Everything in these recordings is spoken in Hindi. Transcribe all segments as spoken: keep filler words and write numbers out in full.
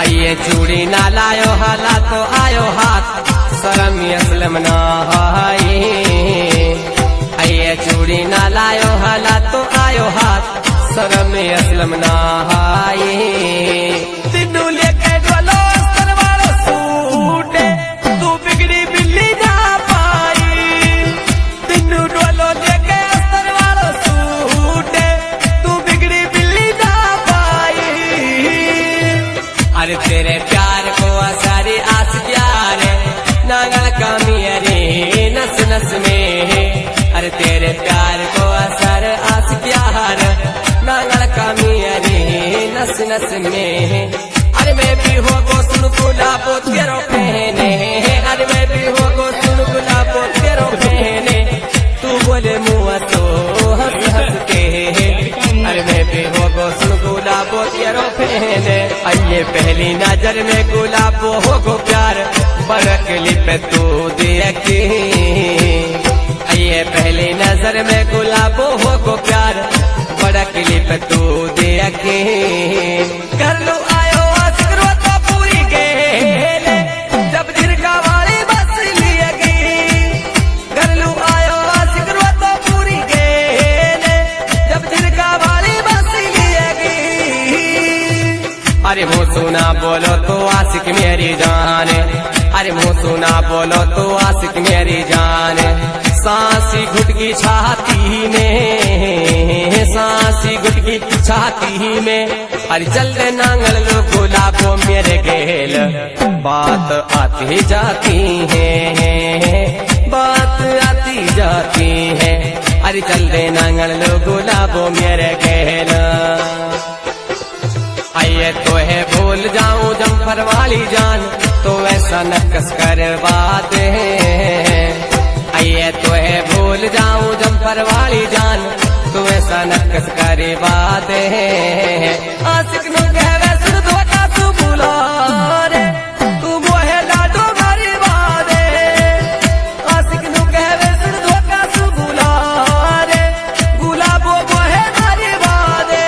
आइए चूड़ी ना लायो हाला तो आयो हाथ शर्म असलम ना हाई। आइए चूड़ी ना लायो हाला तो आयो हाथ शर्म असलम ना हाई। तिन्नू लेके डोलो सरवारो सूटे तू बिगड़ी बिल्ली ना पाई। तिन्नू डोलो लेके सरवारो सूटे तू बिगड़ी बिल्ली ना पाई। अरे तेरे प्यार को सारी आस प्यार नांगल का मेरे नस नस में। अरे तेरे प्यार को असर आस प्यार नांगल का मेरे नस नस में। अरे मैं भी हो गो सुन गुलाबो तेरो पहने। अरे मैं भी हो गो सुन गुलाबो तेरो पहने। तू बोले मुँह तो हंस हंस के। अरे मैं भी हो गो सुन गुलाबो तेरो पहने। आइए पहली नजर में गुलाबो हो गो प्यार बरकली पे तू देखी। आइए पहली नजर में गुलाबो हो गो प्यार बरकली पे तू देखी। कर लो आयो आशिकरो तो पूरी गेले जब झिरका वाली बस लिएगी। कर लो आयो आशिकरो तो पूरी गेले जब झिरका वाली बस लिएगी। अरे मुँह सुना बोलो तो आशिक मेरी जान। अरे मुँह सुना बोलो तो आशिक मेरी जान। सांसी घुटकी छाती में सांसी घुटकी छाती में। अरे चल दे नांगल लो गुलाबो मेरे गेल बात आती जाती है बात आती जाती है। अरे चल दे नांगल लो गुलाबो मेरे गेल। आइए तो है भूल जाऊं जम्फर वाली जान तो ऐसा नक्स करवा दे। आइए तो है भूल जाऊं जम्फर वाली जान तो ऐसा नक्स करवा दे। आशिक नु कहवे सुन धोखा तू भूला रे तू मोहे लाडो गरीबा दे। आशिक नु कहवे सुन धोखा तू भूला रे गुलाबो मोहे गरीबा दे।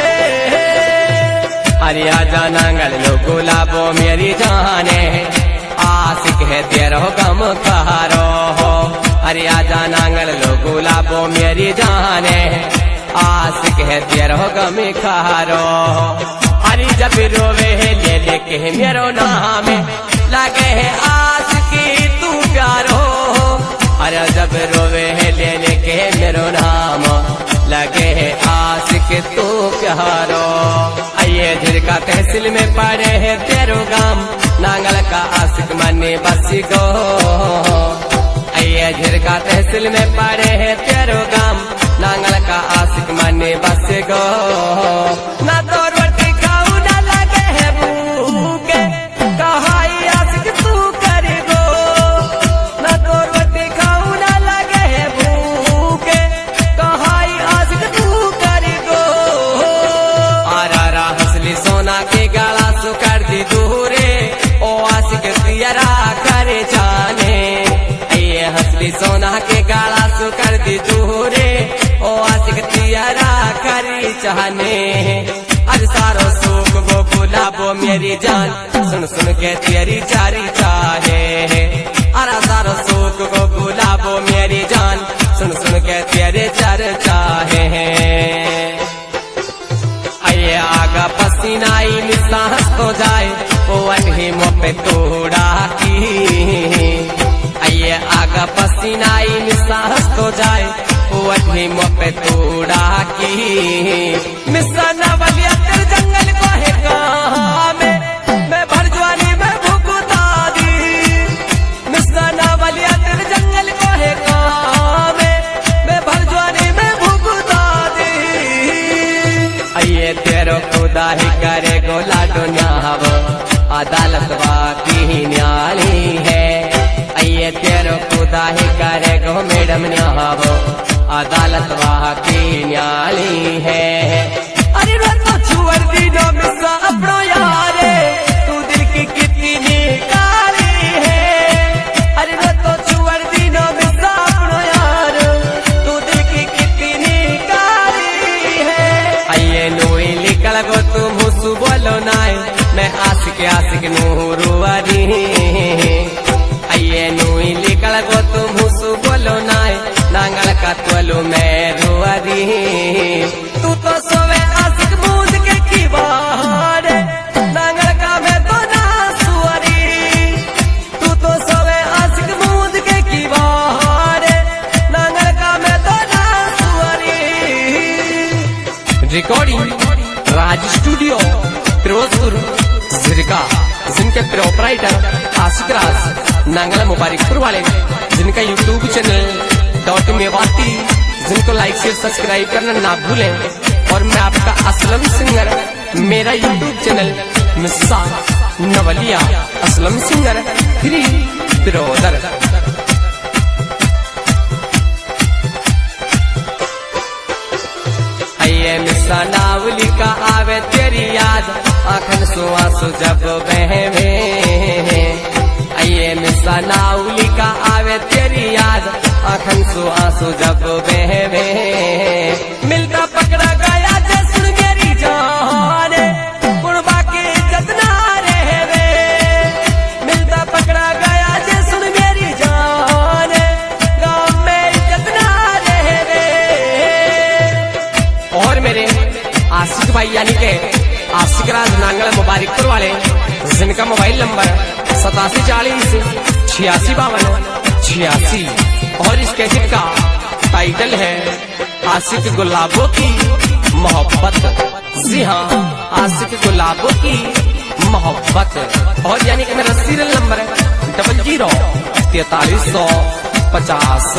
अरे आजा नांगल लो गुलाबो मेरी जाने आशिक है तेरो गम खारो। अरे आजा नांगल लो गुलाबो मेरी जाने आशिक है तेरो गम खारो। अरे जब रोवे है ले लेके मेरो नाम लगे है आशिकी तू प्यारो। अरे जब रोवे है ले लेके मेरो नाम लगे है आशिक तू प्यारो। आइए झिरका तहसील में पड़े है तेरो गाम नांगल का आशिक मने बस गो। आइए झिरका तहसील में पड़े है तेरो गाम नांगल का आशिक मने बस गो। ना तो रोटी खाऊ ना लगे है भूखे कहाई आशिक तू कर गो। ना तो रोटी खाऊ ना लगे है भूखे कहाई आशिक तू कर गो। आरा रा हंसली सोना के गाला सु कर दी दूरे ओ आशिक तियरा करे जाने। आइए हंसली सोना के गाला सु कर दी दूरे ओ आशिक तियरा करे चाहने। अरे सारो सुख वो गुलाबो मेरी जान सुन सुन के तेरी चारी चाहे। अरे सारो सुख वो गुलाबो मेरी जान सुन सुन के तेरे चार चाहे। आइए आगा पसीनाई निसास तो जाए वो अनही मोपे तोड़ा की। आइए आगा पसीनाई निसास तो जाए वो अनही मोपे तोड़ा की। मिसाना वालिया तेरे जंगल को है कहाँ में मैं भर जवानी में भुगता दी। मिसाना वालिया तेरे जंगल को है कहाँ में मैं भर जवानी में भुगता दी। आइए तेरो खुदा ही करे गोला डोन्याव अदालत वाकी न्याली है। आइए तेरो खुदा ही करे गो मैडम न्याव अदालत वाकी न्याली है। अरे तो छुअर दीनो मिसा अपनो यारे तू दिल की कितनी निकाली है। अरे तो छुअर दीनो मिसा अपनो यार तू दिल की कितनी निकाली है। आइए नोई निकल गो तुम हुसु बोलो नाय मैं आशिक के आशिक नू रुआरी आइए नूई लिकल गो तुम हुसु बोलो नाय नांगल का तोलो मैं रुआरी तू तो सोवे आशिक मूद के की बाहर नांगल का मैं तो ना सुअरी तू तो सोवे आशिक मूद के की बाहर नांगल का मैं तो ना सुअरी। रिकॉर्डिंग राज स्टूडियो फिरोजपुर जिरका, जिनके प्रोपराइटर आशिक राज नांगल मुबारकपुर वाले, जिनका यूट्यूब चैनल डॉट मेवाती, जिनको लाइक शेयर सब्सक्राइब करना ना भूलें। और मैं आपका असलम सिंगर, मेरा YouTube channel Missa Navaliya Aslam singer three brother. आइए मिस्सा नावली का आवे तेरी याद आखन सुआसु जब बहवे आइए मिस्सा नावली का आवे तेरी याद आखन सुआसु जब बहवे मिलता पकड़ा गया जैसे मेरी जान कुर्बा के जतना रहवे मिलता पकड़ा गया जैसे मेरी जान गाँव में जतना रहवे। और मेरे आशिक भाई यानी के आशिक राज नांगल मुबारकपुर वाले, जिनका मोबाइल नंबर सतासी चालीस छियासी बावन छियासी और इस कैसेट का टाइटल है आशिक गुलाबों की मोहब्बत। जी हाँ, आशिक गुलाबों की मोहब्बत। और यानी कि मेरा सीरियल नंबर डबल जीरो तैतालीस सौ पचास।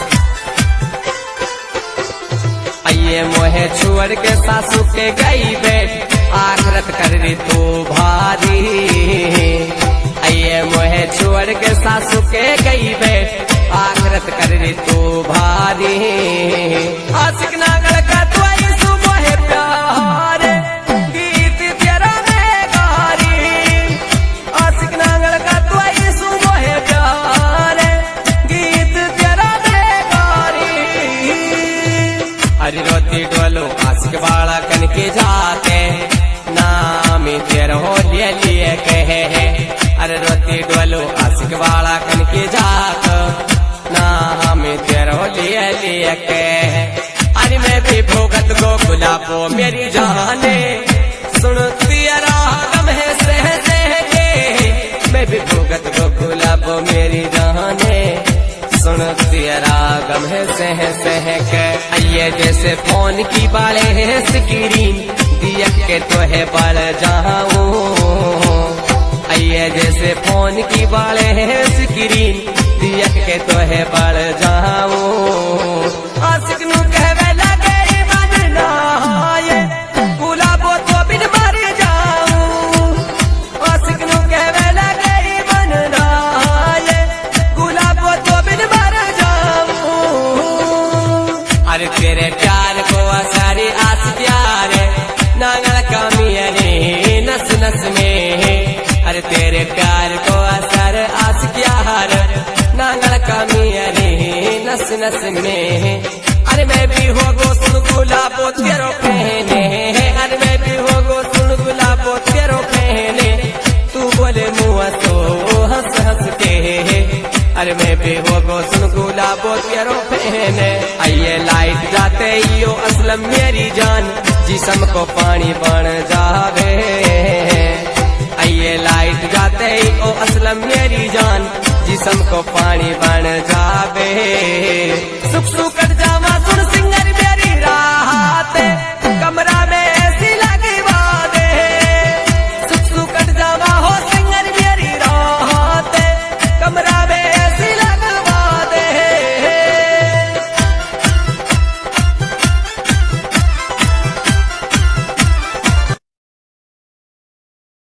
आइए मोहे छुअर के सासू के गई बेट आखरत कर रे तो भारी आइए मोहे छुअर के सासू के गई बेट आखरत कर रे तो भारी आशिक नांगल का तो यीशु मोहे प्यार गीत तेरा में गारी आशिक नांगल का तो यीशु मोहे प्यार गीत तेरा में गारी। अरे रोती डोलो आशिक वाला कन के जाते नाम तेरा हो लिए लिए कहे है। अरे रोती डोलो आशिक वाला कन के जात नाम तेरा हो लिए लिए कहे। अरे मैं भी भोगत गो गुलाबो मेरी जाने सुन तेरा गम है सह सह के मैं भी भोगत गो गुलाबो मेरी जाने सुन तेरा गम है सह सह के। आइए जैसे फोन की बाले है स्क्रीन दिया के तो है बढ़ जाऊं आइए जैसे फोन की बाले है स्क्रीन दिया के तो है बढ़ जाऊं आशिक नु कहवे लगे मन ना आए गुलाबो तो बिन मर जाऊं आशिक नु कहवे लगे मन ना आए गुलाबो तो बिन मर जाऊं। अरे तेरे प्यार को सारी आस प्यार नांगल का मियारे नस नस में। अरे तेरे प्यार को असर आस प्यार नांगल का मियारे नस नस में। अरे मैं भी हो गो सुन गुलाबो तेरो पहने अरे मैं भी हो गो सुन गुलाबो तेरो पहने तू बोले मुँह तो हंस हंस के। अरे मैं भी हो गो सुन गुलाबो तेरो पहने। आइए लाइट जाते यो असलम मेरी जान जिसम को पानी बन जावे आइए लाइट जाते ओ असलम मेरी जान जिसम को पानी बन जावे सुख सुख